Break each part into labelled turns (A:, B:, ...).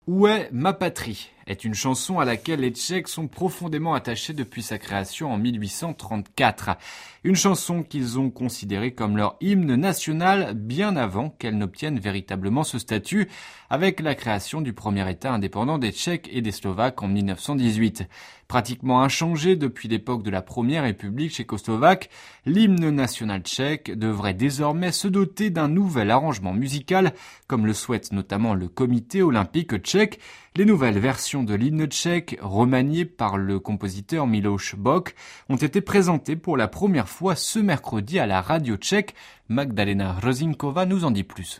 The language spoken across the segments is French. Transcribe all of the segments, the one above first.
A: Où est ma patrie est une chanson à laquelle les Tchèques sont profondément attachés depuis sa création en 1834. Une chanson qu'ils ont considérée comme leur hymne national bien avant qu'elle n'obtienne véritablement ce statut avec la création du premier État indépendant des Tchèques et des Slovaques en 1918. Pratiquement inchangé depuis l'époque de la première République tchécoslovaque, l'hymne national tchèque devrait désormais se doter d'un nouvel arrangement musical, comme le souhaite notamment le comité olympique tchèque. Les nouvelles versions de l'hymne tchèque, remaniées par le compositeur Miloš Bok, ont été présentées pour la première fois ce mercredi à la radio tchèque. Magdalena Hrozinkova nous en dit plus.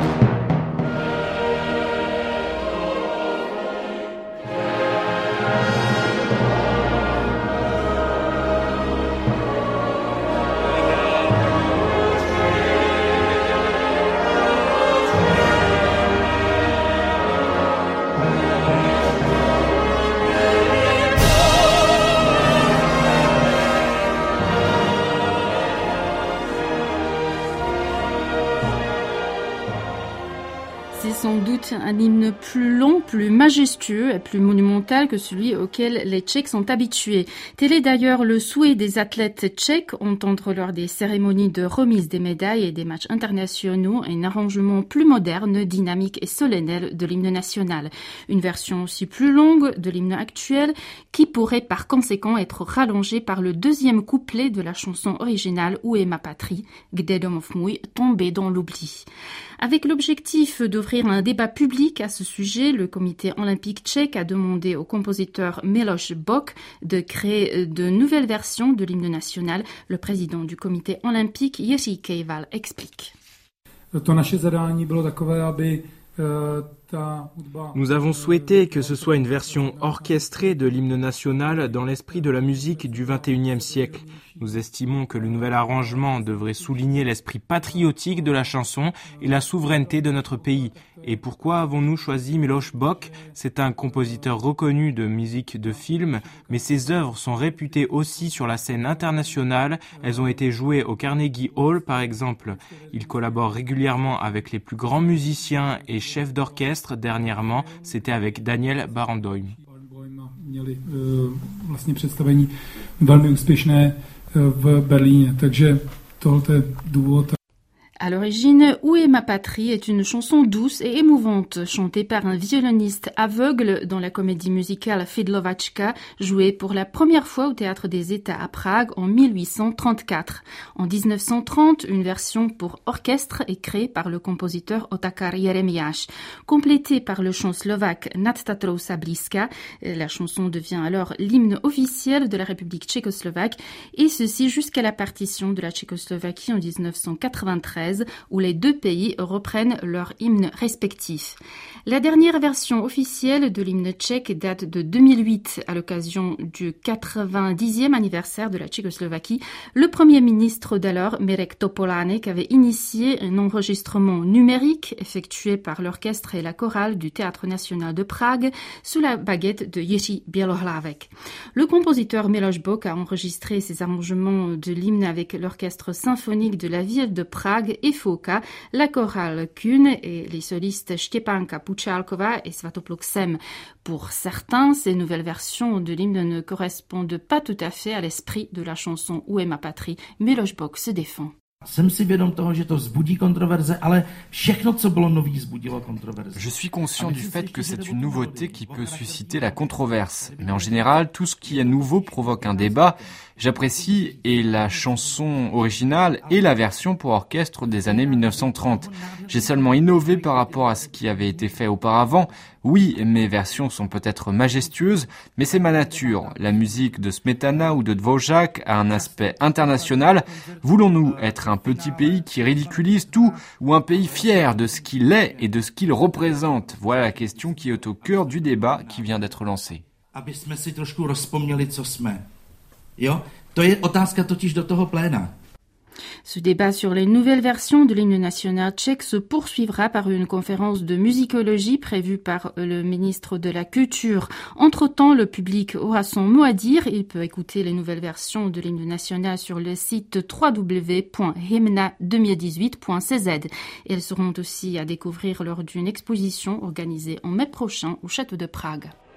B: C'est sans doute un hymne plus long, plus majestueux et plus monumental que celui auquel les Tchèques sont habitués. Tel est d'ailleurs le souhait des athlètes tchèques, entendre lors des cérémonies de remise des médailles et des matchs internationaux un arrangement plus moderne, dynamique et solennel de l'hymne national. Une version aussi plus longue de l'hymne actuel qui pourrait par conséquent être rallongée par le deuxième couplet de la chanson originale Où est ma patrie, Kde domov můj, tombé dans l'oubli. Avec l'objectif d'ouvrir un débat public à ce sujet, le comité olympique tchèque a demandé au compositeur Miloš Bok de créer de nouvelles versions de l'hymne national. Le président du comité olympique, Jiří Kejval, explique.
C: To naše zadání bylo takové, aby
D: Nous avons souhaité que ce soit une version orchestrée de l'hymne national dans l'esprit de la musique du XXIe siècle. Nous estimons que le nouvel arrangement devrait souligner l'esprit patriotique de la chanson et la souveraineté de notre pays. Et pourquoi avons-nous choisi Miloš Bok ? C'est un compositeur reconnu de musique de film, mais ses œuvres sont réputées aussi sur la scène internationale. Elles ont été jouées au Carnegie Hall, par exemple. Il collabore régulièrement avec les plus grands musiciens et chefs d'orchestre. Dernièrement, c'était avec Daniel Barenboim.
C: Měli vlastně představení velmi úspěšné v Berlíně, takže tohle je důvod.
B: À l'origine, Où est ma patrie est une chanson douce et émouvante, chantée par un violoniste aveugle dans la comédie musicale Fidlovačka, jouée pour la première fois au Théâtre des États à Prague en 1834. En 1930, une version pour orchestre est créée par le compositeur Otakar Jeremiáš. Complétée par le chant slovaque Nad Tatrou sa blízka, la chanson devient alors l'hymne officiel de la République tchécoslovaque, et ceci jusqu'à la partition de la Tchécoslovaquie en 1993, où les deux pays reprennent leurs hymnes respectifs. La dernière version officielle de l'hymne tchèque date de 2008, à l'occasion du 90e anniversaire de la Tchécoslovaquie. Le premier ministre d'alors, Mirek Topolánek, avait initié un enregistrement numérique effectué par l'orchestre et la chorale du Théâtre national de Prague sous la baguette de Jiří Bělohlavek. Le compositeur Miloš Bok a enregistré ses arrangements de l'hymne avec l'orchestre symphonique de la ville de Prague et Foka, la chorale Kun et les solistes Štěpánka Pučálková et Svatopluk Sem. Pour certains, ces nouvelles versions de l'hymne ne correspondent pas tout à fait à l'esprit de la chanson Où est ma patrie. Miloš Bok se défend.
E: Jsem si vědom toho, že to vzbudí kontroverze, ale všechno, co bylo nový, vzbudilo kontroverze.
A: Je suis conscient du fait que c'est une nouveauté qui peut susciter la controverse. Mais en général, tout ce qui est nouveau provoque un débat. J'apprécie et la chanson originale et la version pour orchestre des années 1930. J'ai seulement innové par rapport à ce qui avait été fait auparavant. Oui, mes versions sont peut-être majestueuses, mais c'est ma nature. La musique de Smetana ou de Dvořák a un aspect international. Voulons-nous être un petit pays qui ridiculise tout ou un pays fier de ce qu'il est et de ce qu'il représente? Voilà la question qui est au cœur du débat qui vient d'être lancé.
E: Aby jsme si trošku rozpomněli, co jsme. Jo? To je otázka totiž do toho pléna.
B: Ce débat sur les nouvelles versions de l'hymne national tchèque se poursuivra par une conférence de musicologie prévue par le ministre de la Culture. Entre-temps, le public aura son mot à dire. Il peut écouter les nouvelles versions de l'hymne national sur le site www.hymna2018.cz. Elles seront aussi à découvrir lors d'une exposition organisée en mai prochain au château de Prague.